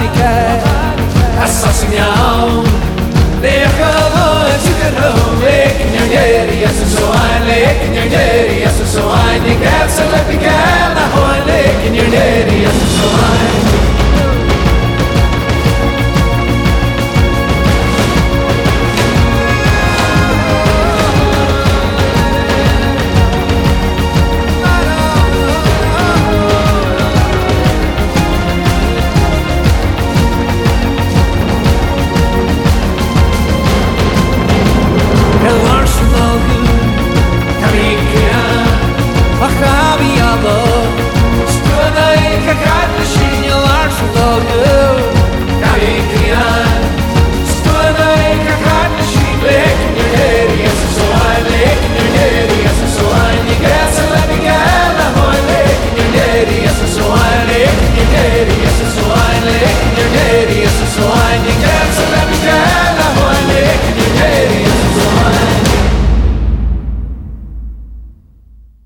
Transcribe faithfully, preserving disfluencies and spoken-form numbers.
Banica, Assassinão, Leacava, Chicarão, Lake Nyangeri, Assuai, Lake Nyangeri, Assuai, Nicats, and Lepicana, Hoi, Lake Nyangeri, Assuai. Ach, Abiyaba, Strana, Kakad, Machine, your arms are